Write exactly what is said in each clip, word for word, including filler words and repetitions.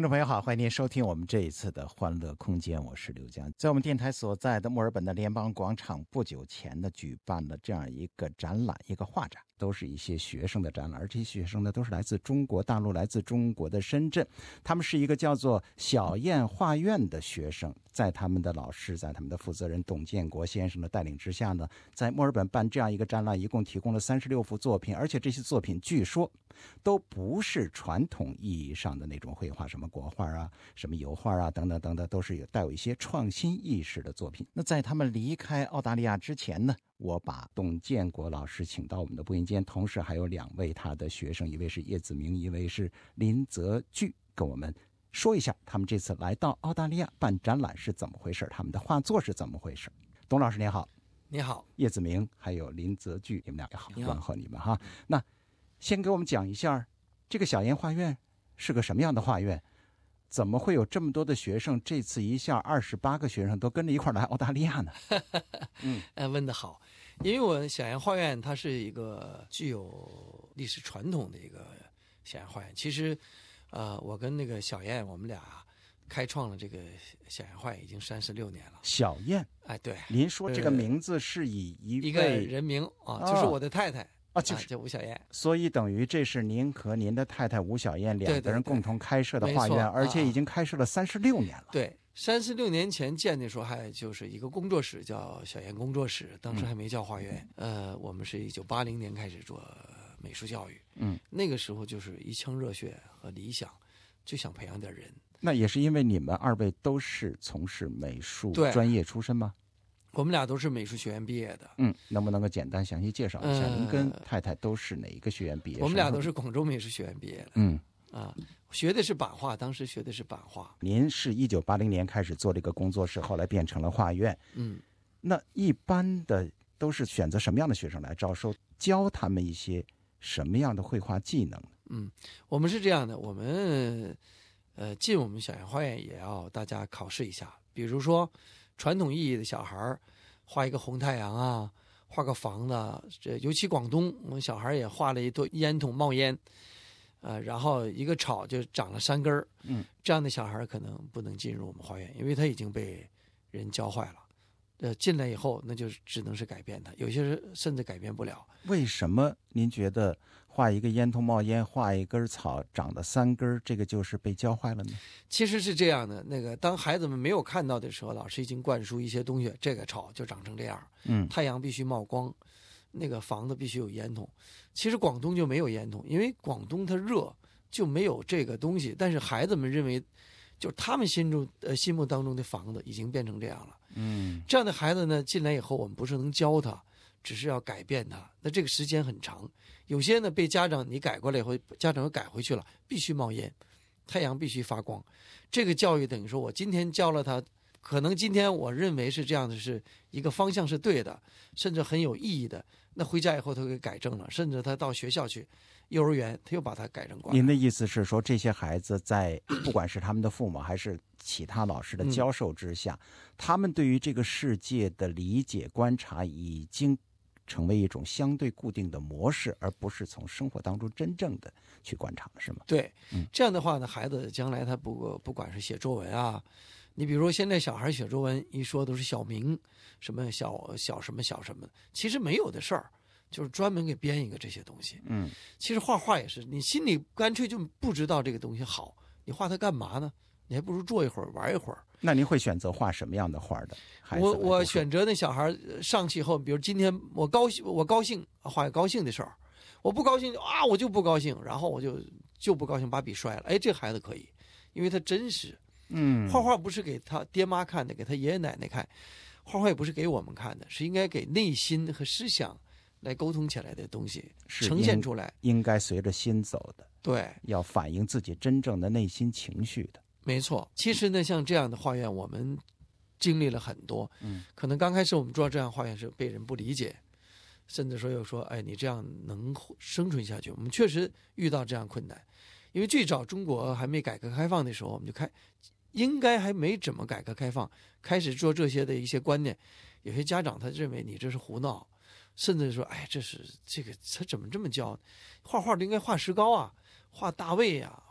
听众朋友好，欢迎您收听我们这一次的欢乐空间，我是刘江。在我们电台所在的墨尔本的联邦广场，不久前呢举办了这样一个展览，一个画展，都是一些学生的展览，而这些学生呢都是来自中国大陆，来自中国的深圳。他们是一个叫做小燕画院的学生，在他们的老师，在他们的负责人董建国先生的带领之下呢，在墨尔本办这样一个展览，一共提供了三十六幅作品，而且这些作品据说都不是传统意义上的那种绘画，什么国画啊，什么油画啊，等等等等，都是有带有一些创新意识的作品。那在他们离开澳大利亚之前呢，我把董建国老师请到我们的播音间，同时还有两位他的学生，一位是叶子明，一位是林泽巨，跟我们说一下他们这次来到澳大利亚办展览是怎么回事，他们的画作是怎么回事。董老师您好。 你好。叶子明还有林泽巨，你们俩也好，问候你们哈。那先给我们讲一下这个小燕画院是个什么样的画院，怎么会有这么多的学生，这次一下二十八个学生都跟着一块来澳大利亚呢？ 嗯，问得好。因为我小燕画院它是一个具有历史传统的一个小燕画院，其实呃，我跟那个小燕我们俩开创了这个小燕画院已经三十六年了。 小燕， 哎，对， 您说这个名字是以一位、 呃、一个人名啊，就是我的太太啊，就是、 啊、叫吴小燕。 所以等于这是您和您的太太吴小燕两个人共同开设的画院，而且已经开设了三十六年了。 对，三十六年前建的时候还就是一个工作室，叫小燕工作室，当时还没叫画院。嗯、呃，我们是一九八零年开始做美术教育， 嗯， 那个时候就是一腔热血和理想，就想培养点人。 那也是因为你们二位都是从事美术专业出身吗？ 我们俩都是美术学院毕业的。 嗯，能不能够简单详细介绍一下，您、嗯、跟太太都是哪一个学院毕业？ 我们俩都是广州美术学院毕业的。 嗯， 啊，学的是版画，当时学的是版画。 您是一九八零年开始做这个工作室，后来变成了画院。 嗯， 那一般的都是选择什么样的学生来招收，教他们一些什么样的绘画技能？ 嗯，我们是这样的，我们呃进我们小燕画院也要大家考试一下，比如说传统意义的小孩画一个红太阳啊，画个房子，这尤其广东，我们小孩也画了一朵烟筒冒烟，呃，然后一个草就长了三根儿， 嗯， 这样的小孩可能不能进入我们画院，因为他已经被人教坏了。呃，进来以后那就只能是改变他，有些人甚至改变不了。 为什么您觉得画一个烟筒冒烟，画一根草长了三根，这个就是被教坏了呢？ 其实是这样的，那个当孩子们没有看到的时候，老师已经灌输一些东西，这个草就长成这样， 嗯， 太阳必须冒光，那个房子必须有烟筒。其实广东就没有烟筒，因为广东它热，就没有这个东西。但是孩子们认为，就是他们心中呃心目当中的房子已经变成这样了。 嗯， 这样的孩子呢，进来以后我们不是能教他，只是要改变他。那这个时间很长，有些呢被家长你改过来以后，家长又改回去了，必须冒烟，太阳必须发光。这个教育等于说我今天教了他，可能今天我认为是这样的，是一个方向是对的，甚至很有意义的。那回家以后他给改正了，甚至他到学校去幼儿园他又把它改正过来。 您的意思是说，这些孩子在不管是他们的父母还是其他老师的教授之下、嗯、他们对于这个世界的理解观察已经成为一种相对固定的模式，而不是从生活当中真正的去观察了，是吗？ 对、 嗯、 这样的话呢，孩子将来他不不管是写作文啊，你比如说现在小孩写作文一说都是小明什么小小什么小什么，其实没有的事儿，就是专门给编一个这些东西。 嗯， 其实画画也是，你心里干脆就不知道这个东西好，你画它干嘛呢？你还不如坐一会儿玩一会儿。 那您会选择画什么样的画的孩子？ 我我选择那小孩上去以后，比如今天我高兴，我高兴画高兴的事儿，我不高兴啊，我就不高兴，然后我就就不高兴，把笔摔了。哎，这孩子可以，因为他真实。 嗯， 画画不是给他爹妈看的，给他爷爷奶奶看，画画也不是给我们看的，是应该给内心和思想来沟通起来的东西，呈现出来， 应该随着心走的。 对， 要反映自己真正的内心情绪的。 没错。其实呢，像这样的画院我们经历了很多， 嗯， 可能刚开始我们做这样画院是被人不理解，甚至说又说，哎，你这样能生存下去？我们确实遇到这样困难，因为最早中国还没改革开放的时候，我们就开，应该还没怎么改革开放，开始做这些的一些观念，有些家长他认为你这是胡闹，甚至说，哎，这是这个他怎么这么教？画画都应该画石膏啊，画大卫啊，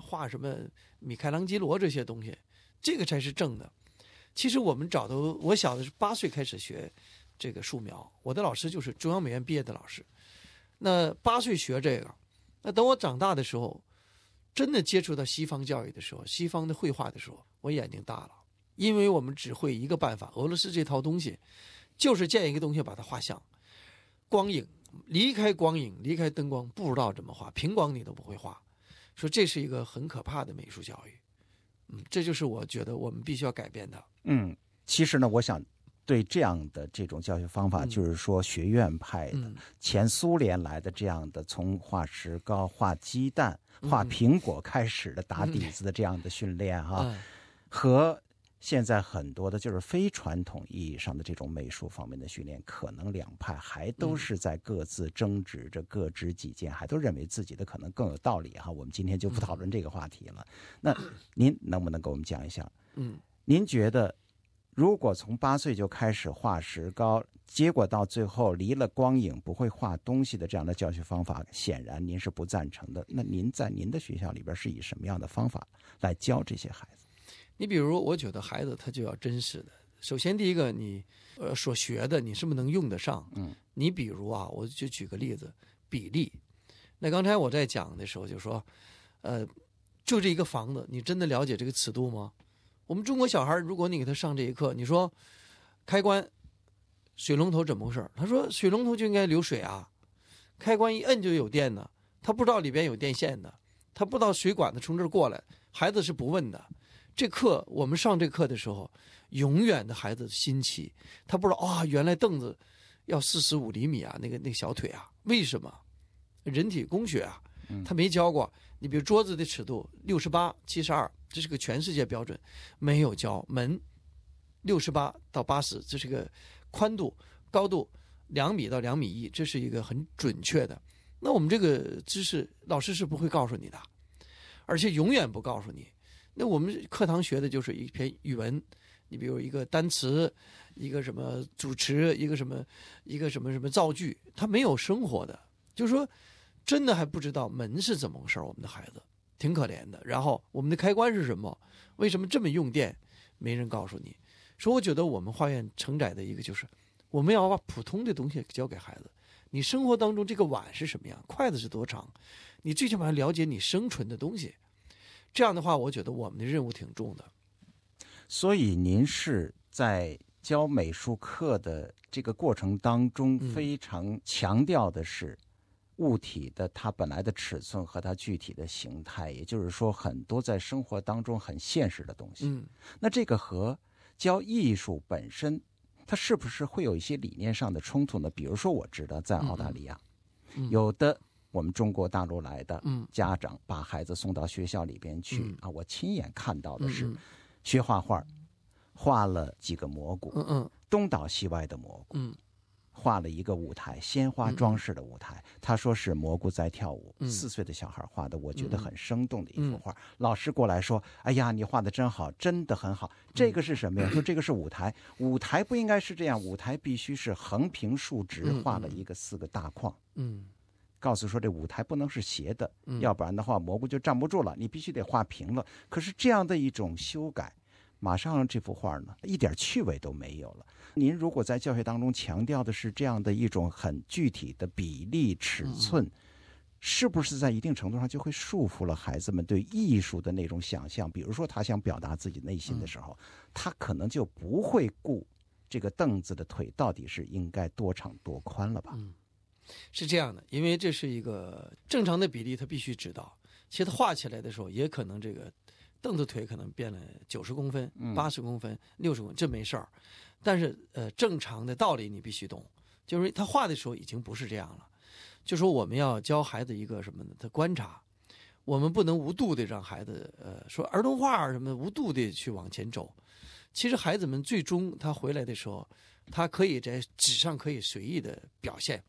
画什么米开朗基罗这些东西，这个才是正的。其实我们早都，我小的是八岁开始学这个素描，我的老师就是中央美院毕业的老师。那八岁学这个，那等我长大的时候，真的接触到西方教育的时候，西方的绘画的时候，我眼睛大了，因为我们只会一个办法，俄罗斯这套东西就是见一个东西把它画像，光影离开光影离开灯光不知道怎么画，平光你都不会画，说这是一个很可怕的美术教育。嗯，这就是我觉得我们必须要改变的。 嗯，其实呢，我想对这样的这种教学方法， 嗯、 就是说学院派的、嗯、前苏联来的这样的，从画石膏、画鸡蛋、画苹果开始的打底子的这样的训练哈、嗯嗯，和现在很多的就是非传统意义上的这种美术方面的训练，可能两派还都是在各自争执着各执己见，还都认为自己的可能更有道理哈。我们今天就不讨论这个话题了。那您能不能给我们讲一下？ 嗯， 您觉得如果从八岁就开始画石膏，结果到最后离了光影不会画东西的这样的教学方法，显然您是不赞成的。那您在您的学校里边是以什么样的方法来教这些孩子？ 你比如，我觉得孩子他就要真实的。首先，第一个，你呃所学的，你是不是能用得上？ 嗯， 你比如啊，我就举个例子，比例。那刚才我在讲的时候就说，呃，就这一个房子，你真的了解这个尺度吗？我们中国小孩，如果你给他上这一课，你说开关水龙头怎么回事？他说水龙头就应该流水啊，开关一摁就有电呢。他不知道里边有电线的，他不知道水管子从这儿过来，孩子是不问的。这课我们上这课的时候，永远的孩子新奇，他不知道啊、哦，原来凳子要四十五厘米啊，那个那个小腿啊，为什么？人体工学啊，他没教过。你比如桌子的尺度六十八、七十二，这是个全世界标准，没有教。门六十八到八十，这是个宽度、高度两米到两米一，这是一个很准确的。那我们这个知识，老师是不会告诉你的，而且永远不告诉你。那我们课堂学的就是一篇语文，你比如一个单词，一个什么主词，一个什么一个什么什么造句，他没有生活的，就是说真的还不知道门是怎么回事，我们的孩子挺可怜的。然后我们的开关是什么？为什么这么用电？没人告诉你。所以我觉得我们花园承载的一个就是，我们要把普通的东西教给孩子。你生活当中这个碗是什么样，筷子是多长，你最起码要了解你生存的东西。这样的话，我觉得我们的任务挺重的。 所以您是在教美术课的这个过程当中，非常强调的是物体的它本来的尺寸和它具体的形态，也就是说很多在生活当中很现实的东西。 嗯， 那这个和教艺术本身，它是不是会有一些理念上的冲突呢？比如说，我知道在澳大利亚， 嗯、 有的我们中国大陆来的嗯家长把孩子送到学校里边去、 嗯、 啊，我亲眼看到的是嗯学画画，画了几个蘑菇， 嗯嗯， 东倒西歪的蘑菇， 嗯， 画了一个舞台，鲜花装饰的舞台，嗯、他说是蘑菇在跳舞， 嗯、 四岁的小孩画的，我觉得很生动的一幅画。 嗯、 老师过来说：“哎呀，你画的真好，真的很好。这个是什么呀？” 嗯、 说这个是舞台，舞台不应该是这样，舞台必须是横平竖直，画了一个四个大框。 嗯。 告诉说这舞台不能是斜的、 嗯、 要不然的话蘑菇就站不住了，你必须得画平了。可是这样的一种修改，马上这幅画呢一点趣味都没有了。您如果在教学当中强调的是这样的一种很具体的比例尺寸、嗯、是不是在一定程度上就会束缚了孩子们对艺术的那种想象？比如说他想表达自己内心的时候、嗯、他可能就不会顾这个凳子的腿到底是应该多长多宽了吧。 嗯，是这样的，因为这是一个正常的比例，他必须知道。其实他画起来的时候，也可能这个凳子腿可能变了九十公分、八十公分、六十公分，这没事儿。但是呃，正常的道理你必须懂，就是他画的时候已经不是这样了。就说我们要教孩子一个什么呢？他观察，我们不能无度的让孩子呃说儿童画什么无度的去往前走。其实孩子们最终他回来的时候，他可以在纸上可以随意的表现。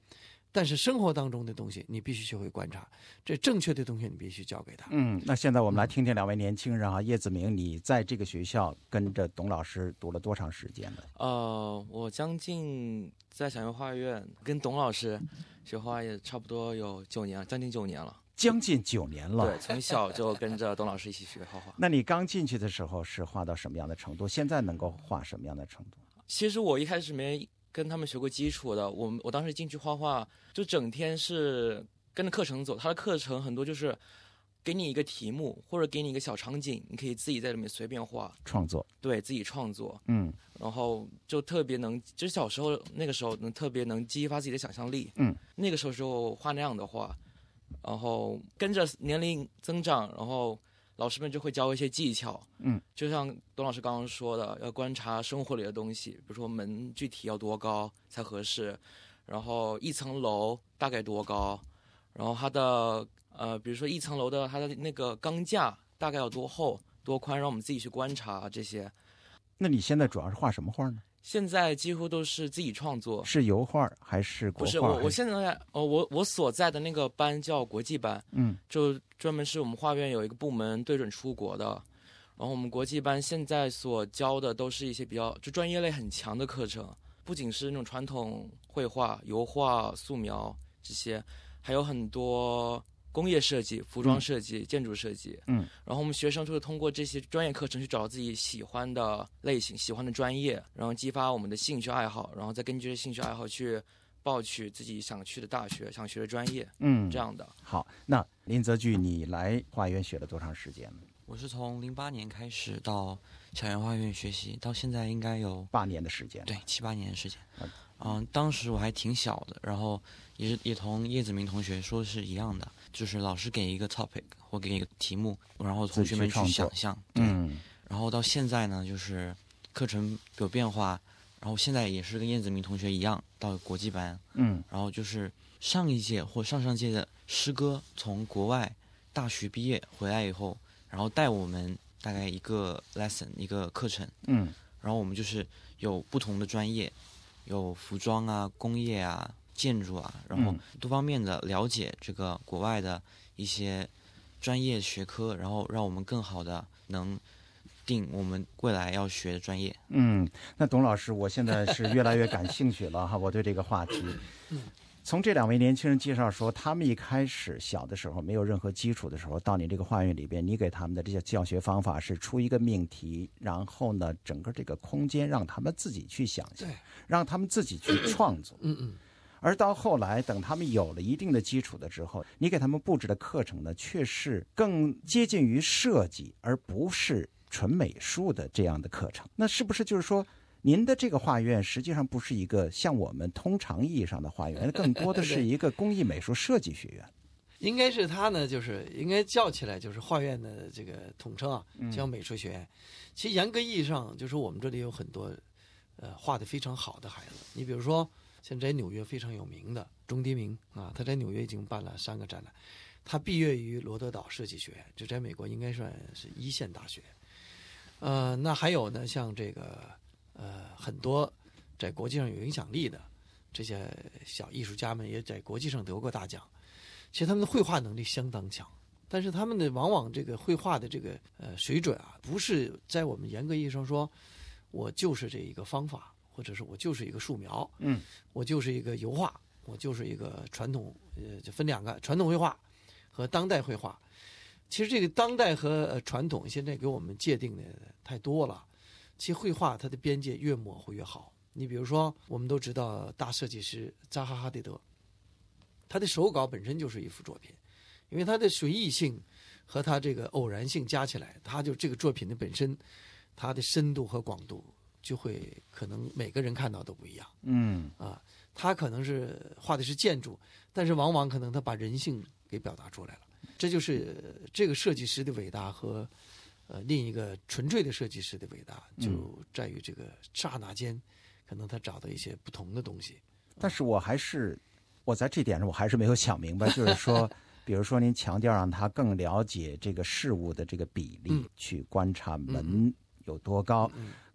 但是生活当中的东西你必须学会观察，这正确的东西你必须教给他。 嗯，那现在我们来听听两位年轻人啊，叶子明，你在这个学校跟着董老师读了多长时间呢？ 呃，我将近在小园画院跟董老师学画也差不多有九年，将近九年了。 将近九年了。 对，从小就跟着董老师一起学画画。 那你刚进去的时候是画到什么样的程度？现在能够画什么样的程度？ 其实我一开始没跟他们学过基础的，我我当时进去画画就整天是跟着课程走，他的课程很多就是给你一个题目或者给你一个小场景，你可以自己在里面随便画创作， 对自己创作， 嗯， 然后就特别能，就是小时候那个时候能特别能激发自己的想象力， 嗯， 那个时候就画那样的画，然后跟着年龄增长，然后老师们就会教一些技巧， 嗯， 就像董老师刚刚说的，要观察生活里的东西，比如说门具体要多高才合适，然后一层楼大概多高，然后它的呃，比如说一层楼的它的那个钢架大概要多厚多宽，让我们自己去观察这些。 那你现在主要是画什么画呢？ 现在几乎都是自己创作， 是油画还是国画？ 不是我，我现在呃，我我所在的那个班叫国际班， 嗯， 就专门是我们画院有一个部门对准出国的，然后我们国际班现在所教的都是一些比较就专业类很强的课程，不仅是那种传统绘画、油画、素描这些，还有很多工业设计、服装设计、嗯、建筑设计， 嗯， 然后我们学生就是通过这些专业课程去找到自己喜欢的类型、喜欢的专业，然后激发我们的兴趣爱好，然后再根据这兴趣爱好去报取自己想去的大学、想学的专业， 嗯， 这样的。 好，那林则巨，你来画院学了多长时间呢？ 我是从零八年开始到小园画院学习，到现在应该有八年的时间， 对，七八年的时间。嗯、呃，当时我还挺小的，然后也是也同叶子明同学说是一样的，就是老师给一个 topic 或给一个题目，然后同学们去想象，对。 嗯。 然后到现在呢，就是课程有变化，然后现在也是跟叶子明同学一样到国际班， 嗯。 然后就是上一届或上上届的师哥从国外大学毕业回来以后，然后带我们大概一个 lesson 一个课程， 嗯。 然后我们就是有不同的专业。有服装啊、工业啊、建筑啊，然后多方面的了解这个国外的一些专业学科，然后让我们更好的能定我们未来要学的专业。 嗯，那董老师，我现在是越来越感兴趣了哈，我对这个话题。从这两位年轻人介绍说，他们一开始小的时候没有任何基础的时候，到你这个画院里边，你给他们的这些教学方法是出一个命题，然后呢，整个这个空间让他们自己去想象，让他们自己去创作。 嗯嗯。 而到后来，等他们有了一定的基础的之后，你给他们布置的课程呢，却是更接近于设计，而不是纯美术的这样的课程。那是不是就是说，您的这个画院实际上不是一个像我们通常意义上的画院，更多的是一个工艺美术设计学院？ 应该是它呢，就是应该叫起来就是画院的这个统称啊，叫美术学院。嗯、其实严格意义上，就是我们这里有很多呃画得非常好的孩子。你比如说，现在纽约非常有名的钟迪明啊，他在纽约已经办了三个展览。他毕业于罗德岛设计学院，就在美国应该算是一线大学。呃，那还有呢，像这个。呃，很多在国际上有影响力的这些小艺术家们，也在国际上得过大奖。其实他们的绘画能力相当强，但是他们的往往这个绘画的这个呃水准啊，不是在我们严格意义上说，我就是这一个方法，或者是我就是一个素描， 嗯， 我就是一个油画，我就是一个传统，呃，就分两个传统绘画和当代绘画。其实这个当代和、呃、传统现在给我们界定的太多了。其实绘画它的边界越模糊越好。你比如说，我们都知道大设计师扎哈·哈迪德，他的手稿本身就是一幅作品，因为他的随意性和他这个偶然性加起来，他就这个作品的本身，它的深度和广度就会可能每个人看到都不一样。 嗯啊，他可能是画的是建筑，但是往往可能他把人性给表达出来了。这就是这个设计师的伟大和。呃，另一个纯粹的设计师的伟大，就在于这个刹那间，可能他找到一些不同的东西。 但是我还是，我在这点上我还是没有想明白，就是说，比如说您强调让他更了解这个事物的这个比例， 嗯、 去观察门有多高， 嗯、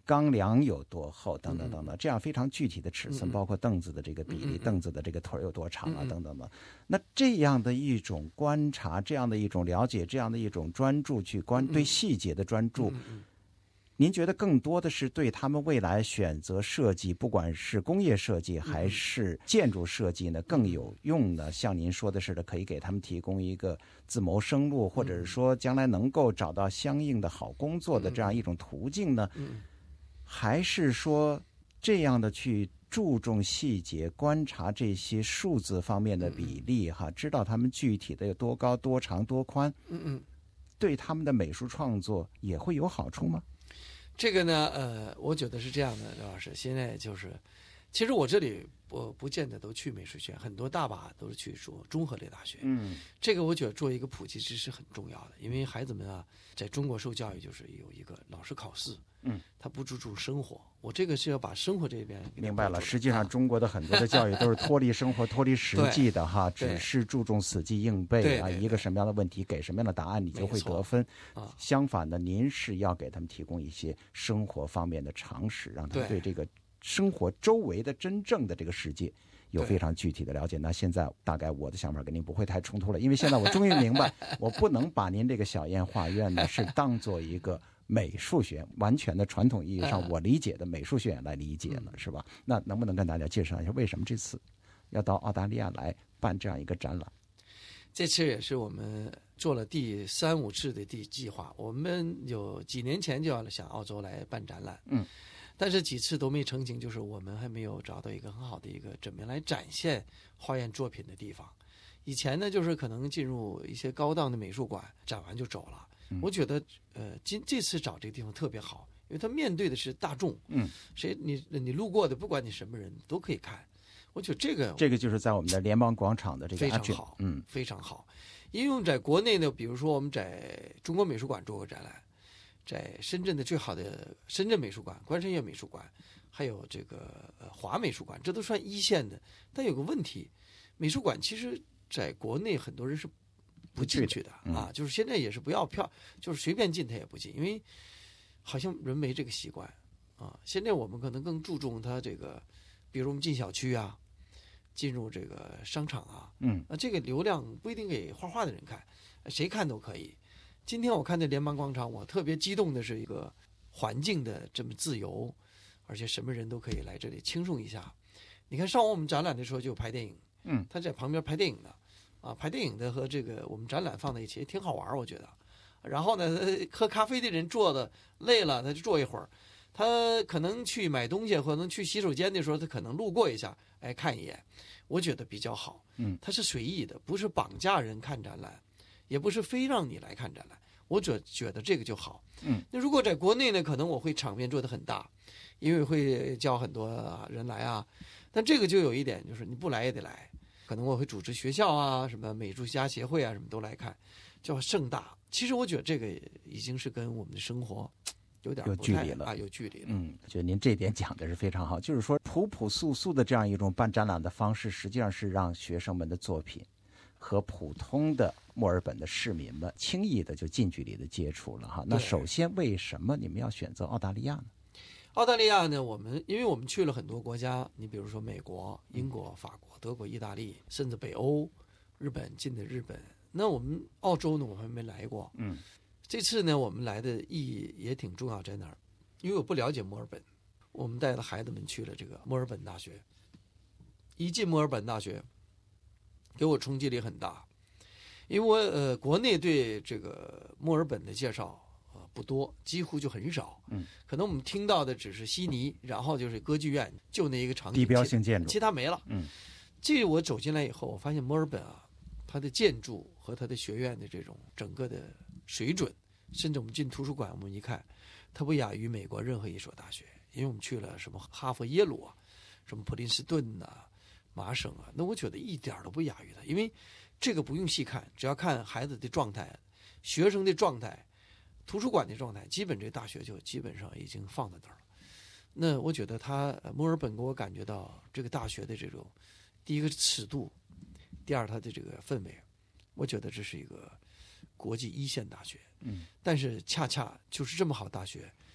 钢梁有多厚，等等等等，这样非常具体的尺寸， 嗯嗯包括凳子的这个比例， 嗯嗯凳子的这个腿有多长啊， 嗯嗯等等等。那这样的一种观察，这样的一种了解，这样的一种专注去观嗯嗯对细节的专注。 嗯嗯您觉得更多的是对他们未来选择设计，不管是工业设计还是建筑设计呢，更有用呢？像您说的似的，可以给他们提供一个自谋生路，或者是说将来能够找到相应的好工作的这样一种途径呢？ 嗯还是说这样的去注重细节，观察这些数字方面的比例，哈，知道他们具体的有多高、多长、多宽， 嗯嗯， 对他们的美术创作也会有好处吗？ 这个呢，呃，我觉得是这样的，刘老师，现在就是，其实我这里不不见得都去美术学院，很多大把都是去说综合类大学。 嗯， 这个我觉得做一个普及知识很重要的，因为孩子们啊，在中国受教育就是有一个老师考试， 嗯， 他不注重生活，我这个是要把生活这边给明白了。 保住的实际上， 啊中国的很多的教育都是脱离生活、脱离实际的哈， 对只是注重死记硬背啊， 对对对一个什么样的问题给什么样的答案，你就会得分。 啊， 相反的，您是要给他们提供一些生活方面的常识，让他们对对这个生活周围的真正的这个世界有对非常具体的了解。那现在大概我的想法跟您不会太冲突了，因为现在我终于明白，我不能把您这个小燕画院呢是当做一个美术学院，完全的传统意义上我理解的美术学院来理解了，是吧？那能不能跟大家介绍一下，为什么这次要到澳大利亚来办这样一个展览？ 这次也是我们做了第三五次的第计划，我们有几年前就要想澳洲来办展览， 嗯， 但是几次都没成型，就是我们还没有找到一个很好的一个怎么样来展现花园作品的地方。以前呢，就是可能进入一些高档的美术馆，展完就走了。 嗯我觉得，呃，今这次找这个地方特别好，因为它面对的是大众， 嗯， 谁你你路过的，不管你什么人都可以看。我觉得这个这个就是在我们的联邦广场的这个非常 Archive， 好， 嗯， 非常好。因为我们在国内呢，比如说我们在中国美术馆做过展览，在深圳的最好的深圳美术馆、关山月美术馆，还有这个呃华美术馆，这都算一线的。但有个问题，美术馆其实在国内很多人是不进去的嗯啊，就是现在也是不要票，就是随便进他也不进，因为好像人没这个习惯啊。现在我们可能更注重它这个，比如我们进小区啊，进入这个商场啊， 嗯， 那这个流量不一定给画画的人看，谁看都可以。今天我看这联邦广场，我特别激动的是一个环境的这么自由，而且什么人都可以来这里轻松一下。你看上午我们展览的时候就有拍电影， 嗯， 他在旁边拍电影的，啊，拍电影的和这个我们展览放在一起也挺好玩，我觉得。然后呢，喝咖啡的人坐的累了，他就坐一会儿。他可能去买东西，或者去洗手间的时候，他可能路过一下，哎，看一眼，我觉得比较好。 嗯， 它是随意的，不是绑架人看展览，也不是非让你来看展览。我觉觉得这个就好。 嗯， 那如果在国内呢，可能我会场面做得很大，因为会叫很多人来啊。但这个就有一点，就是你不来也得来。可能我会组织学校啊，什么美术家协会啊，什么都来看，叫盛大。其实我觉得这个已经是跟我们的生活有点有不太距离了啊，有距离了。 嗯，我觉得您这点讲的是非常好，就是说朴朴素素的这样一种办展览的方式，实际上是让学生们的作品和普通的墨尔本的市民们轻易的就近距离的接触了哈。那对首先，为什么你们要选择澳大利亚呢？ 澳大利亚呢，我们因为我们去了很多国家，你比如说美国、英国、法国、德国、意大利，甚至北欧、日本，近的日本。那我们澳洲呢，我们还没来过。 嗯， 这次呢，我们来的意义也挺重要，在哪儿？因为我不了解墨尔本，我们带着孩子们去了这个墨尔本大学。一进墨尔本大学，给我冲击力很大，因为我呃国内对这个墨尔本的介绍呃不多，几乎就很少。 嗯， 可能我们听到的只是悉尼，然后就是歌剧院，就那一个场景， 地标性建筑， 其他没了。 嗯， 这我走进来以后，我发现墨尔本啊，它的建筑和它的学院的这种整个的水准，甚至我们进图书馆，我们一看，它不亚于美国任何一所大学，因为我们去了什么哈佛、耶鲁啊，什么普林斯顿呐、啊、麻省啊，那我觉得一点都不亚于它，因为这个不用细看，只要看孩子的状态、学生的状态、图书馆的状态，基本这大学就基本上已经放在那儿了。那我觉得它墨尔本给我感觉到这个大学的这种，第一个是尺度，第二它的这个氛围，我觉得这是一个国际一线大学。 嗯， 但是恰恰就是这么好大学，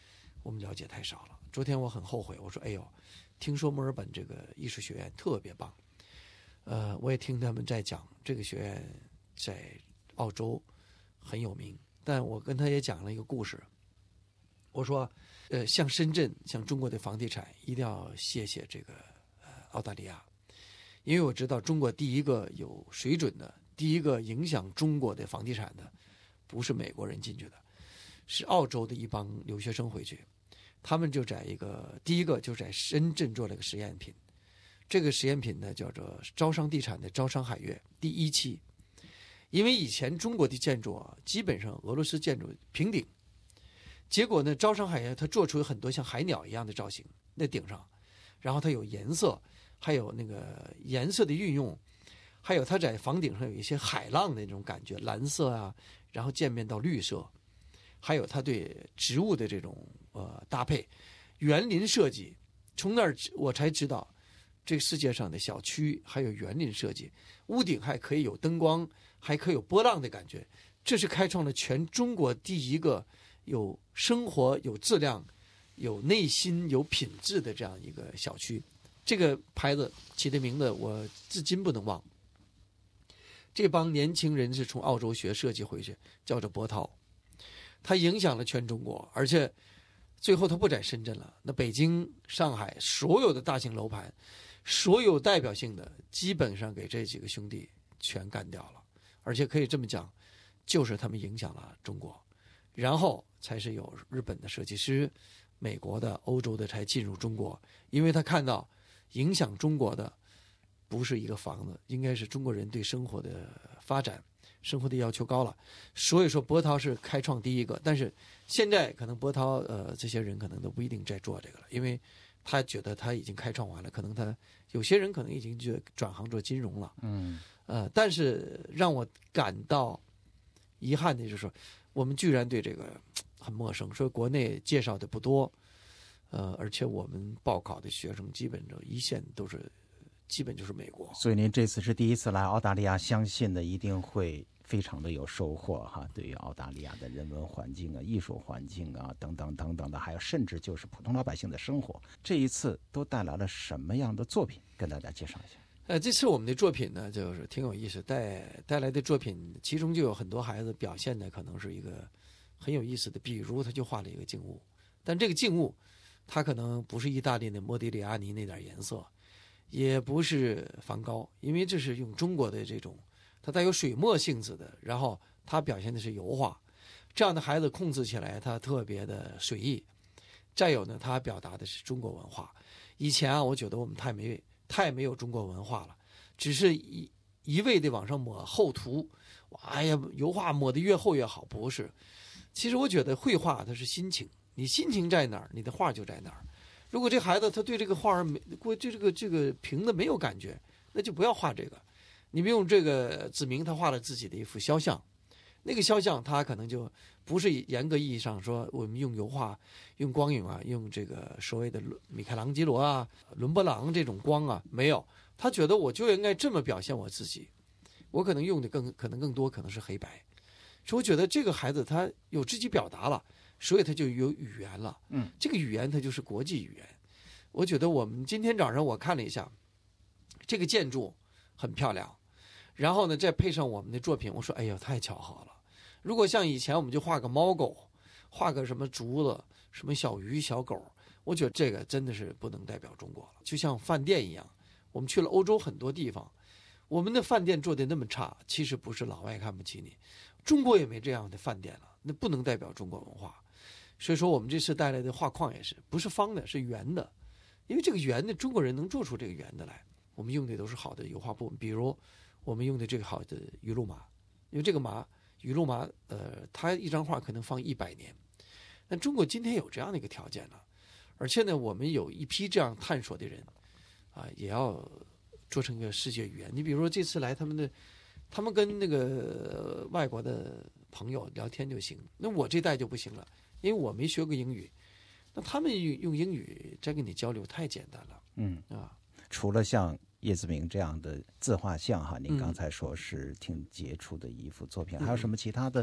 我们了解太少了。昨天我很后悔，我说哎呦，听说墨尔本这个艺术学院特别棒，呃，我也听他们在讲这个学院在澳洲很有名，但我跟他也讲了一个故事。我说，呃，像深圳，像中国的房地产，一定要谢谢这个呃澳大利亚，因为我知道中国第一个有水准的、第一个影响中国的房地产的，不是美国人进去的，是澳洲的一帮留学生回去，他们就在一个第一个就在深圳做了个实验品，这个实验品呢叫做招商地产的招商海悦第一期，因为以前中国的建筑啊，基本上俄罗斯建筑平顶。结果呢，招商海悦它做出很多像海鸟一样的造型，那顶上，然后它有颜色，还有那个颜色的运用，还有它在房顶上有一些海浪的那种感觉，蓝色啊，然后渐变到绿色，还有它对植物的这种呃搭配，园林设计，从那儿我才知道，这个世界上的小区还有园林设计，屋顶还可以有灯光，还可以有波浪的感觉，这是开创了全中国第一个有生活、有质量、有内心、有品质的这样一个小区。这个牌子起的名字我至今不能忘。这帮年轻人是从澳洲学设计回去，叫做波涛，他影响了全中国，而且最后他不在深圳了，那北京、上海所有的大型楼盘，所有代表性的基本上给这几个兄弟全干掉了，而且可以这么讲，就是他们影响了中国。然后才是有日本的设计师、美国的、欧洲的才进入中国，因为他看到影响中国的不是一个房子，应该是中国人对生活的发展、生活的要求高了。所以说波涛是开创第一个，但是现在可能波涛呃这些人可能都不一定在做这个了，因为他觉得他已经开创完了，可能他有些人可能已经就转行做金融了， 嗯， 呃，但是让我感到遗憾的就是说，我们居然对这个很陌生，说国内介绍的不多，呃，而且我们报考的学生基本上一线都是，基本就是美国。 所以您这次是第一次来澳大利亚，相信呢一定会非常的有收获哈。对于澳大利亚的人文环境啊、艺术环境啊等等等等的，还有甚至就是普通老百姓的生活，这一次都带来了什么样的作品，跟大家介绍一下。 呃，这次我们的作品呢，就是挺有意思，带带来的作品，其中就有很多孩子表现的可能是一个很有意思的，比如他就画了一个静物，但这个静物，它可能不是意大利的莫迪里阿尼那点颜色，也不是梵高，因为这是用中国的这种，它带有水墨性质的，然后它表现的是油画，这样的孩子控制起来他特别的随意。再有呢，他表达的是中国文化。以前啊，我觉得我们太没。太没有中国文化了，只是一一味的往上抹厚涂，哎呀，油画抹得越厚越好，不是。其实我觉得绘画它是心情，你心情在哪儿，你的画就在哪儿。如果这孩子他对这个画没过对这个这个瓶子没有感觉，那就不要画这个。你比如这个子明他画了自己的一幅肖像，那个肖像他可能就不是严格意义上说我们用油画、用光影啊、用这个所谓的米开朗基罗啊、伦勃朗这种光啊，没有。他觉得我就应该这么表现我自己，我可能用的更可能更多可能是黑白。所以我觉得这个孩子他有自己表达了，所以他就有语言了。 嗯， 这个语言它就是国际语言。我觉得我们今天早上我看了一下，这个建筑很漂亮，然后呢再配上我们的作品，我说哎呀太巧合了。如果像以前我们就画个猫狗，画个什么竹子、什么小鱼、小狗，我觉得这个真的是不能代表中国了。就像饭店一样，我们去了欧洲很多地方，我们的饭店做的那么差，其实不是老外看不起你，中国也没这样的饭店了，那不能代表中国文化。所以说我们这次带来的画框也是不是方的，是圆的，因为这个圆的中国人能做出这个圆的来。我们用的都是好的油画部分，比如我们用的这个好的鱼露麻，因为这个麻鱼露麻，呃，它一张画可能放一百年，但中国今天有这样的一个条件了，而且呢，我们有一批这样探索的人，啊，也要做成一个世界语言。你比如说这次来他们的，他们跟那个外国的朋友聊天就行，那我这代就不行了，因为我没学过英语，那他们用英语再跟你交流太简单了， 嗯啊， 除了像叶自明这样的自画像哈，您刚才说是挺杰出的一幅作品， 嗯、 还有什么其他的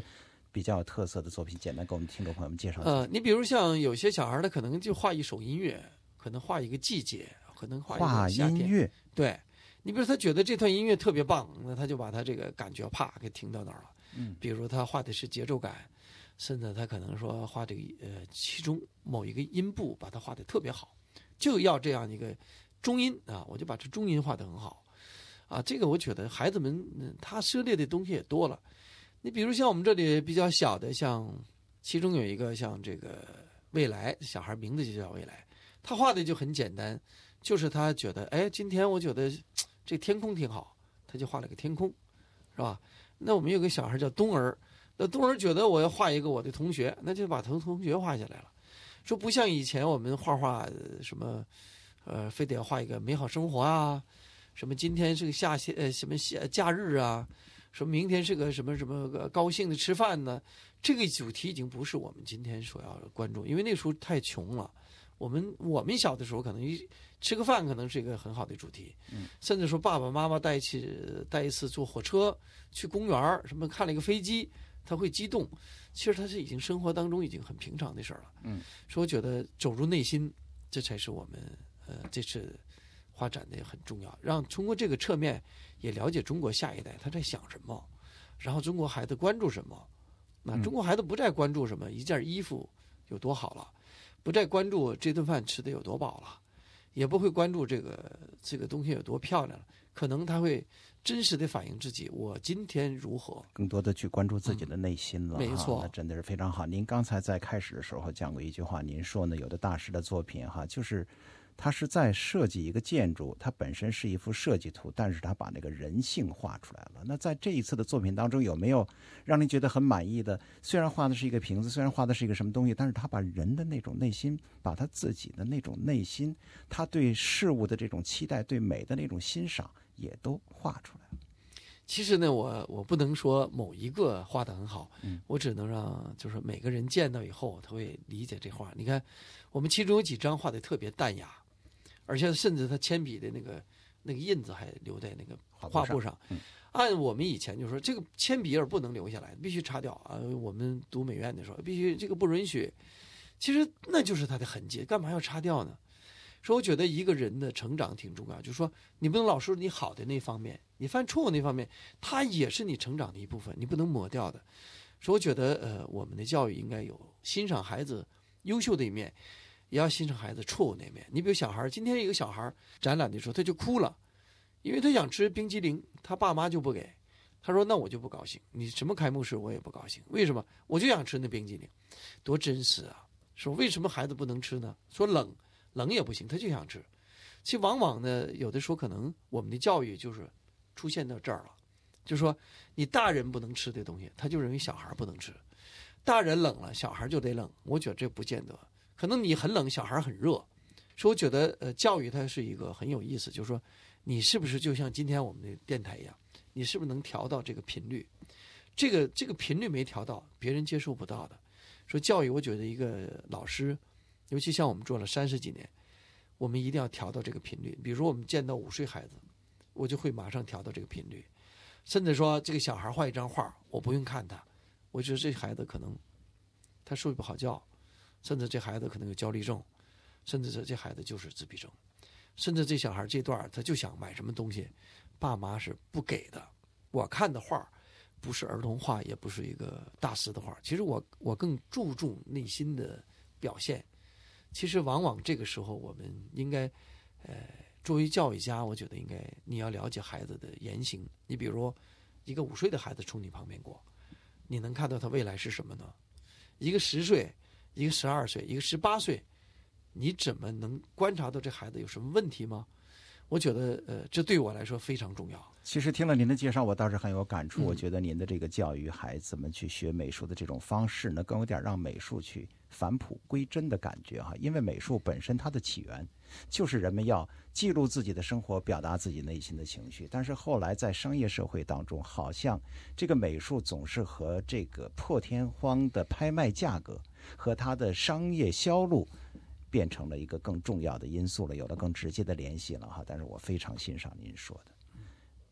比较有特色的作品，简单给我们听众朋友们介绍。 呃，你比如像有些小孩，他可能就画一首音乐，可能画一个季节，可能画一个夏天。 画音乐， 对，你比如他觉得这段音乐特别棒，那他就把他这个感觉啪给停到那儿了。 嗯， 比如他画的是节奏感，甚至他可能说画这个呃其中某一个音部，把它画的特别好，就要这样一个中音啊，我就把这中音画得很好啊。这个我觉得孩子们、嗯、他涉猎的东西也多了。你比如像我们这里比较小的，像其中有一个像这个未来小孩，名字就叫未来，他画的就很简单，就是他觉得哎，今天我觉得这天空挺好，他就画了个天空，是吧？那我们有个小孩叫东儿，那东儿觉得我要画一个我的同学，那就把同同学画下来了。说不像以前我们画画什么，呃，非得要画一个美好生活啊，什么今天是个夏呃什么夏假日啊，说明天是个什么什么高兴的吃饭呢？这个主题已经不是我们今天所要关注，因为那时候太穷了。我们我们小的时候可能一吃个饭可能是一个很好的主题， 嗯， 甚至说爸爸妈妈带一起带一次坐火车去公园，什么看了一个飞机，他会激动。其实他是已经生活当中已经很平常的事儿了。 嗯， 所以我觉得走入内心，这才是我们呃这次画展的很重要，让通过这个侧面也了解中国下一代他在想什么，然后中国孩子关注什么。那中国孩子不再关注什么一件衣服有多好了，不再关注这顿饭吃的有多饱了，也不会关注这个这个东西有多漂亮了，可能他会真实的反映自己我今天如何， 更多的去关注自己的内心了、嗯、 没错， 那真的是非常好。您刚才在开始的时候讲过一句话，您说呢，有的大师的作品哈，就是他是在设计一个建筑，它本身是一幅设计图，但是他把那个人性画出来了。那在这一次的作品当中，有没有让您觉得很满意的？虽然画的是一个瓶子，虽然画的是一个什么东西，但是他把人的那种内心，把他自己的那种内心，他对事物的这种期待，对美的那种欣赏也都画出来了。 其实呢，我我不能说某一个画得很好， 嗯， 我只能让就是每个人见到以后，他会理解这画。你看，我们其中有几张画的特别淡雅，而且甚至他铅笔的那个那个印子还留在那个画布上。 嗯， 按我们以前就说，这个铅笔印不能留下来，必须擦掉啊。我们读美院的时候，必须这个不允许。其实那就是他的痕迹，干嘛要擦掉呢？说我觉得一个人的成长挺重要，就是说你不能老说你好的那方面，你犯错误那方面，它也是你成长的一部分，你不能抹掉的。所以我觉得呃，我们的教育应该有欣赏孩子优秀的一面，也要欣赏孩子错误那一面。你比如小孩，今天一个小孩展览的时候他就哭了，因为他想吃冰激凌，他爸妈就不给，他说那我就不高兴，你什么开幕式我也不高兴，为什么？我就想吃那冰激凌，多真实啊！说为什么孩子不能吃呢？说冷。冷也不行，他就想吃。其实往往呢，有的时候可能我们的教育就是出现到这儿了，就是说你大人不能吃的东西，他就认为小孩不能吃。大人冷了，小孩就得冷。我觉得这不见得，可能你很冷，小孩很热。所以我觉得呃，教育它是一个很有意思，就是说你是不是就像今天我们的电台一样，你是不是能调到这个频率？这个这个频率没调到，别人接受不到的。说教育，我觉得一个老师。尤其像我们做了三十几年，我们一定要调到这个频率。比如说我们见到五岁孩子，我就会马上调到这个频率。甚至说这个小孩画一张画，我不用看他，我觉得这孩子可能他睡不好觉，甚至这孩子可能有焦虑症，甚至这这孩子就是自闭症，甚至这小孩这段他就想买什么东西，爸妈是不给的。我看的画不是儿童画，也不是一个大师的画，其实我我更注重内心的表现。其实往往这个时候我们应该呃作为教育家，我觉得应该你要了解孩子的言行。你比如一个五岁的孩子从你旁边过，你能看到他未来是什么呢？一个十岁，一个十二岁，一个十八岁，你怎么能观察到这孩子有什么问题吗？我觉得呃这对我来说非常重要。 其实听了您的介绍，我倒是很有感触。 嗯、 我觉得您的这个教育孩子们去学美术的这种方式呢，更有点让美术去返璞归真的感觉哈。因为美术本身它的起源就是人们要记录自己的生活，表达自己内心的情绪。但是后来在商业社会当中，好像这个美术总是和这个破天荒的拍卖价格和它的商业销路变成了一个更重要的因素了，有了更直接的联系了哈。但是我非常欣赏您说的。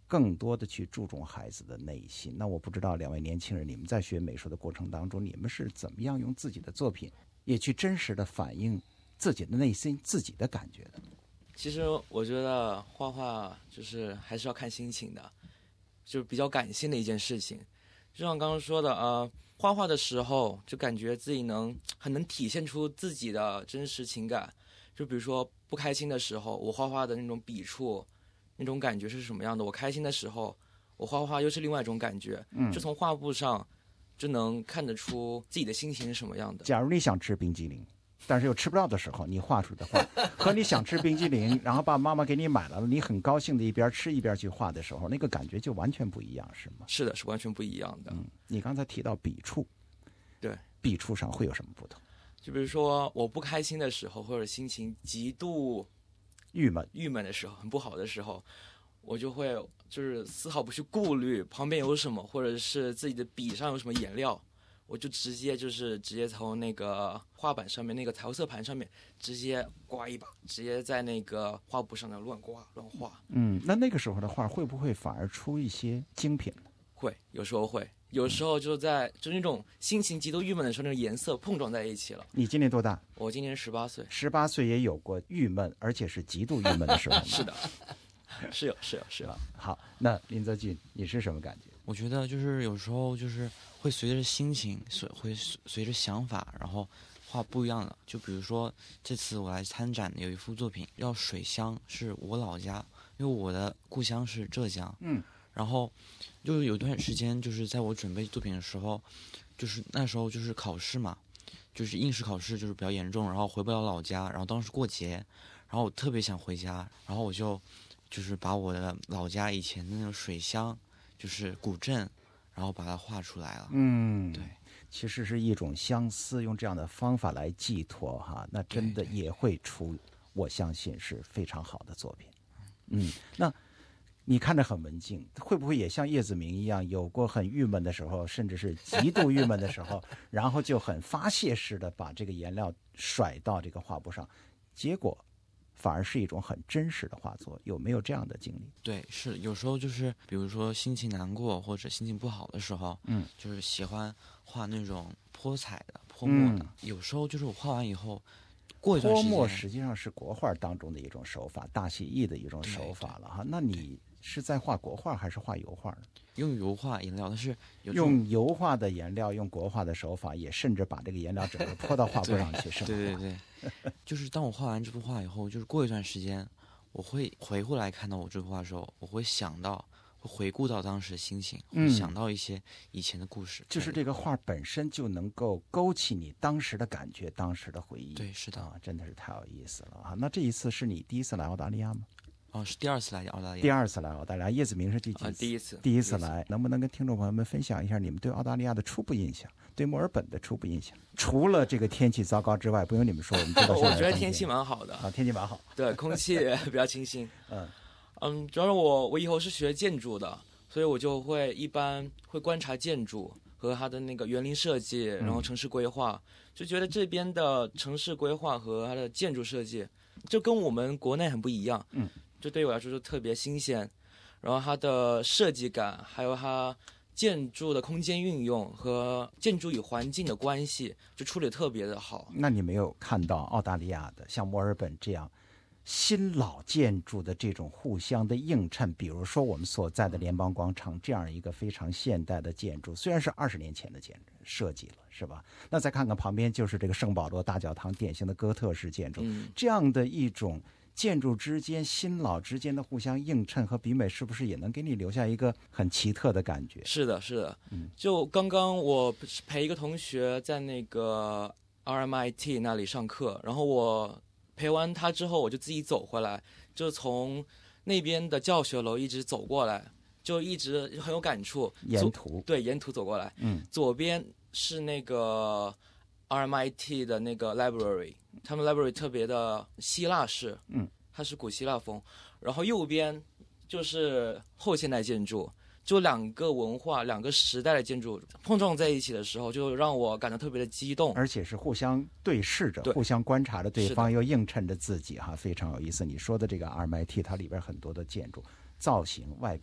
更多的去注重孩子的内心。那我不知道两位年轻人，你们在学美术的过程当中，你们是怎么样用自己的作品也去真实的反映自己的内心、自己的感觉的？ 其实我觉得画画就是还是要看心情的，就是比较感性的一件事情。就像刚刚说的，呃，画画的时候就感觉自己能很能体现出自己的真实情感。就比如说不开心的时候，我画画的那种笔触，那种感觉是什么样的？我开心的时候，我画画又是另外一种感觉。嗯，就从画布上就能看得出自己的心情是什么样的。 假如你想吃冰激凌，但是又吃不到的时候，你画出的画和你想吃冰激凌，然后爸爸妈妈给你买了，你很高兴的一边吃一边去画的时候，那个感觉就完全不一样，是吗？ 是的，是完全不一样的。 嗯，你刚才提到笔触， 对， 笔触上会有什么不同？ 就比如说我不开心的时候，或者心情极度郁闷、 郁闷的时候，很不好的时候，我就会就是丝毫不去顾虑旁边有什么，或者是自己的笔上有什么颜料。我就直接就是直接从那个画板上面那个调色盘上面直接刮一把，直接在那个画布上面乱刮乱画。 嗯，那那个时候的画会不会反而出一些精品呢？ 会，有时候会，有时候就在就那种心情极度郁闷的时候，那种颜色碰撞在一起了。 你今年多大？ 我今年十八岁。 十八岁也有过郁闷，而且是极度郁闷的时候吗？ 是的，是有是有是有。 好，那林泽俊，你是什么感觉？ 我觉得就是有时候就是会随着心情，随会随着想法，然后画不一样的。就比如说这次我来参展有一幅作品叫《水乡》，是我老家，因为我的故乡是浙江。 嗯， 然后就有段时间，就是在我准备作品的时候，就是那时候就是考试嘛，就是应试考试就是比较严重，然后回不了老家，然后当时过节，然后我特别想回家，然后我就就是把我的老家以前的那种水乡，就是古镇，然后把它画出来了。 嗯， 对， 其实是一种相思，用这样的方法来寄托哈，那真的也会出，我相信是非常好的作品。嗯，那你看着很文静，会不会也像叶子明一样，有过很郁闷的时候，甚至是极度郁闷的时候，然后就很发泄式的把这个颜料甩到这个画布上，结果反而是一种很真实的画作，有没有这样的经历？ 对，是有时候就是比如说心情难过或者心情不好的时候， 嗯， 就是喜欢画那种泼彩的、泼墨的。 嗯、 有时候就是我画完以后，过一段时间， 泼墨实际上是国画当中的一种手法，大写意的一种手法了哈。那你是在画国画还是画油画呢？ 用油画颜料，但是有用油画的颜料，用国画的手法，也甚至把这个颜料整个泼到画布上去，是吗？ 对对对，就是当我画完这幅画以后，就是过一段时间，我会回过来看到我这幅画的时候，我会想到，会回顾到当时的心情，会想到一些以前的故事。 嗯、就是这个画本身就能够勾起你当时的感觉，当时的回忆。 对，是的， 啊，真的是太有意思了啊！那这一次是你第一次来澳大利亚吗？ 哦，是第二次来澳大利亚。 第二次来澳大利亚，叶子明是第几次？ 啊，第一次。 第一次来，能不能跟听众朋友们分享一下你们对澳大利亚的初步印象，对墨尔本的初步印象？除了这个天气糟糕之外，不用你们说，我们知道现在我觉得天气蛮好的啊，天气蛮好， 对，空气比较清新。 嗯嗯，主要是我我以后是学建筑的，所以我就会一般会观察建筑和它的那个园林设计，然后城市规划，嗯、就觉得这边的城市规划和它的建筑设计就跟我们国内很不一样。 嗯。 就对我来说就特别新鲜，然后它的设计感，还有它建筑的空间运用和建筑与环境的关系，就处理特别的好。 那你没有看到澳大利亚的像墨尔本这样新老建筑的这种互相的映衬？比如说我们所在的联邦广场这样一个非常现代的建筑，虽然是二十年前的建筑设计了，是吧？那再看看旁边就是这个圣保罗大教堂，典型的哥特式建筑， 嗯、 这样的一种建筑之间新老之间的互相映衬和比美，是不是也能给你留下一个很奇特的感觉？ 是的，是的。 嗯， 就刚刚我陪一个同学在那个 R M I T 那里上课，然后我陪完他之后，我就自己走回来，就从那边的教学楼一直走过来，就一直很有感触。 沿途对，沿途走过来。 嗯， 左边是那个 R M I T 的那个 library。他们 library 特别的希腊式， 嗯， 它是古希腊风，然后右边就是后现代建筑，就两个文化、两个时代的建筑碰撞在一起的时候，就让我感到特别的激动， 而且是互相对视着、互相观察着对方，又映衬着自己，哈，非常有意思。你说的这个 R M I T， 它里边很多的建筑造型外边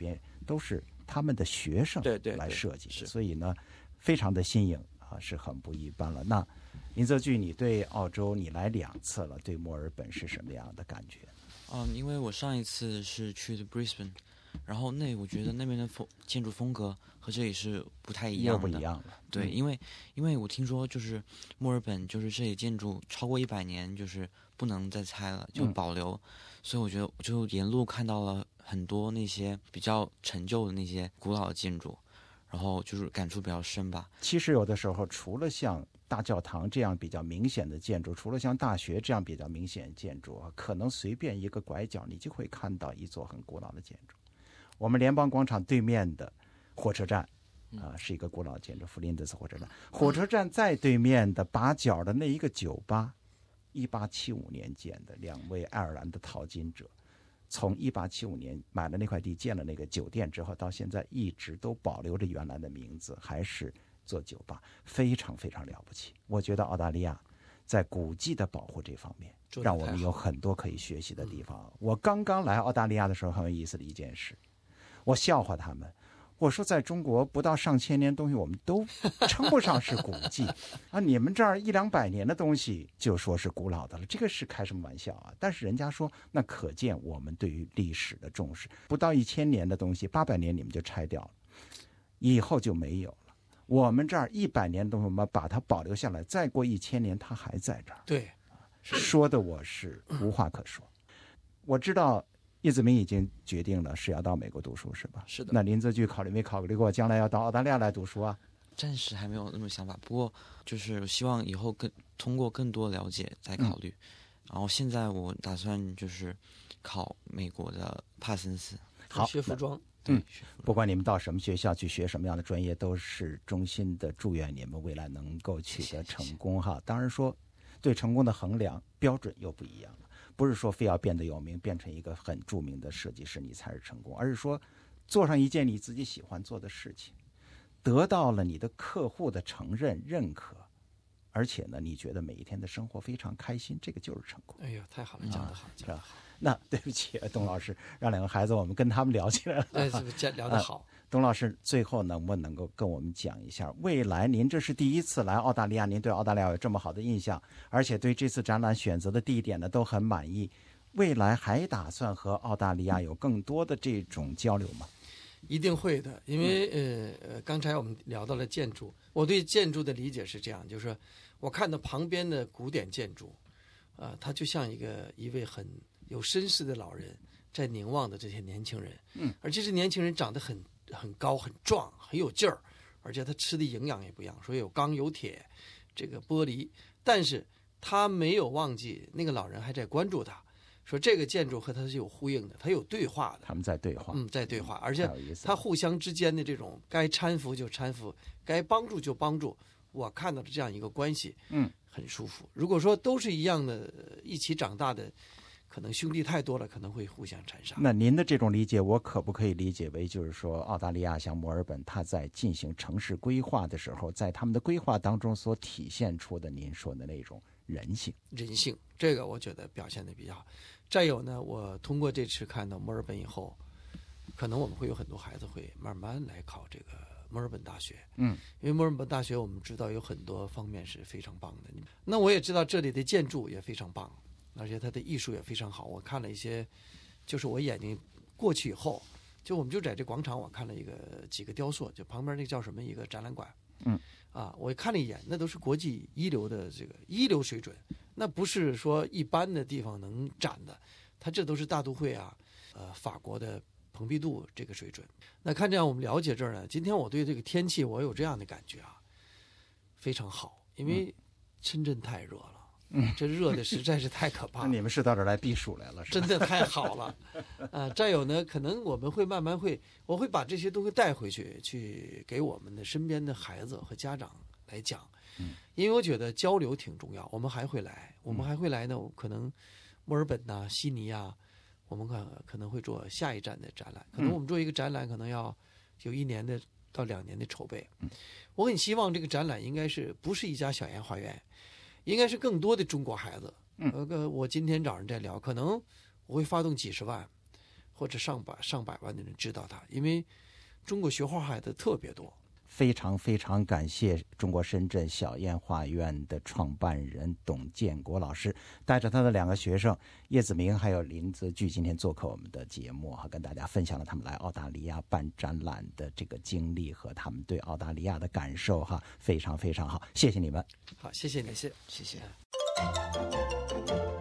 都是他们的学生对对来设计的， 是所以呢，非常的新颖啊，是很不一般了。那林则巨，你对澳洲你来两次了，对墨尔本是什么样的感觉？ 嗯，因为我上一次是去的 Brisbane， 然后那我觉得那边的风建筑风格和这里是不太一样的， 又不一样了。 对， 嗯、 因为因为我听说就是墨尔本就是这里建筑超过一百年就是不能再拆了，就保留，嗯、所以我觉得我就沿路看到了很多那些比较陈旧的那些古老的建筑，然后就是感触比较深吧。 其实有的时候除了像大教堂这样比较明显的建筑，除了像大学这样比较明显的建筑啊，可能随便一个拐角你就会看到一座很古老的建筑。我们联邦广场对面的火车站啊，是一个古老建筑，弗林德斯火车站。火车站在对面的把角的那一个酒吧，一八七五年建的，两位爱尔兰的淘金者从一八七五年买了那块地，建了那个酒店之后，到现在一直都保留着原来的名字，还是做酒吧，非常非常了不起。我觉得澳大利亚在古迹的保护这方面，让我们有很多可以学习的地方。我刚刚来澳大利亚的时候，很有意思的一件事，我笑话他们，我说在中国不到上千年东西我们都称不上是古迹啊，你们这儿一两百年的东西就说是古老的了，这个是开什么玩笑啊？但是人家说那可见我们对于历史的重视，不到一千年的东西，八百年你们就拆掉了，以后就没有了。我们这儿一百年的东西，我们把它保留下来，再过一千年它还在这儿。 对， 说的我是无话可说。我知道叶子明已经决定了是要到美国读书，是吧？ 是的。 那林则巨考虑没考虑过将来要到澳大利亚来读书啊？ 暂时还没有那种想法，不过就是希望以后更通过更多了解再考虑。嗯、然后现在我打算就是考美国的帕森斯， 好， 学服装。 嗯，不管你们到什么学校去学什么样的专业，都是衷心的祝愿你们未来能够取得成功哈。当然说，对成功的衡量标准又不一样了，不是说非要变得有名，变成一个很著名的设计师你才是成功，而是说做上一件你自己喜欢做的事情，得到了你的客户的承认认可，而且呢，你觉得每一天的生活非常开心，这个就是成功。 哎呀，太好了，讲得好，讲得好。 那对不起，董老师，让两个孩子我们跟他们聊起来了。 哎，聊得好。 呃、董老师，最后能不能够跟我们讲一下，未来您这是第一次来澳大利亚，您对澳大利亚有这么好的印象，而且对这次展览选择的地点呢都很满意，未来还打算和澳大利亚有更多的这种交流吗？ 一定会的，因为呃呃，刚才我们聊到了建筑，我对建筑的理解是这样，就是我看到旁边的古典建筑，啊、呃，它就像一个一位很有绅士的老人在凝望的这些年轻人， 嗯， 而这些年轻人长得很很高很壮很有劲儿，而且他吃的营养也不一样，所以有钢有铁，这个玻璃，但是他没有忘记那个老人还在关注他，说这个建筑和他是有呼应的，他有对话的， 他们在对话， 嗯，在对话，而且他互相之间的这种该搀扶就搀扶，该帮助就帮助，我看到的这样一个关系， 嗯， 很舒服。如果说都是一样的，一起长大的，可能兄弟太多了，可能会互相残杀。 那您的这种理解，我可不可以理解为，就是说，澳大利亚像墨尔本，它在进行城市规划的时候，在他们的规划当中所体现出的您说的那种人性？ 人性，这个我觉得表现的比较好。再有呢，我通过这次看到墨尔本以后，可能我们会有很多孩子会慢慢来考这个墨尔本大学， 嗯， 因为墨尔本大学我们知道有很多方面是非常棒的。那我也知道这里的建筑也非常棒，而且它的艺术也非常好。我看了一些，就是我眼睛过去以后，就我们就在这广场，我看了一个几个雕塑，就旁边那叫什么一个展览馆， 嗯， 啊，我看了一眼，那都是国际一流的这个一流水准，那不是说一般的地方能展的，它这都是大都会啊，呃，法国的蓬皮杜这个水准。那看这样我们了解这儿呢，今天我对这个天气我有这样的感觉啊，非常好，因为深圳太热了。 嗯， 这热的实在是太可怕了。 那你们是到这儿来避暑来了，是吧？ 真的太好了，啊！再有呢，可能我们会慢慢会，我会把这些东西带回去，去给我们的身边的孩子和家长来讲。 嗯， 因为我觉得交流挺重要。我们还会来，我们还会来呢。可能墨尔本呐、啊、悉尼啊，我们可可能会做下一站的展览。可能我们做一个展览，可能要有一年的到两年的筹备。 嗯， 我很希望这个展览应该是不是一家小研花园。应该是更多的中国孩子。 嗯， 呃，我今天早上在聊，可能我会发动几十万， 或者上百上百万的人知道它，因为中国学画画的特别多。 非常非常感谢中国深圳小燕画院的创办人董建国老师，带着他的两个学生叶子明还有林泽钜，今天做客我们的节目哈，跟大家分享了他们来澳大利亚办展览的这个经历和他们对澳大利亚的感受哈，非常非常好，谢谢你们。 好，谢谢你，谢谢谢。